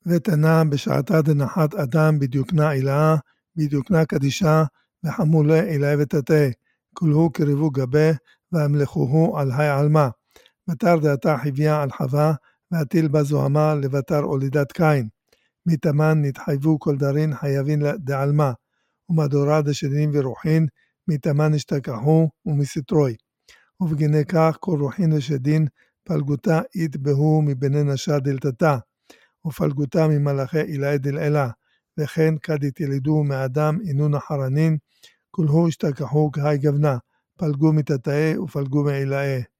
ותנה בשעתה דנחת אדם בדיוקנה עילאה, בדיוקנה קדישה, וחמולה עילאה ותתה, כולהו קריבו גבה, והמלכוהו על היי עלמה. ותר דעתה חיוויה על חווה, והטיל בה זוהמה לבטר הולידת קין. מתאמן נתחייבו כל דרין חייבין דעלמה, ומדורה דשדין ורוחין, מתאמן השתכחו ומסתרוי. ובגיני כך כל רוחין ושדין, פלגותה יתבהו מבני נשה דלתתה, ופלגותה ממלאכי עילאי דלעילה, וכן כד יתלידו מאדם אינון החרנין, כולהו השתכחו כהי גבנה, פלגו מתתאי ופלגו מעילאי.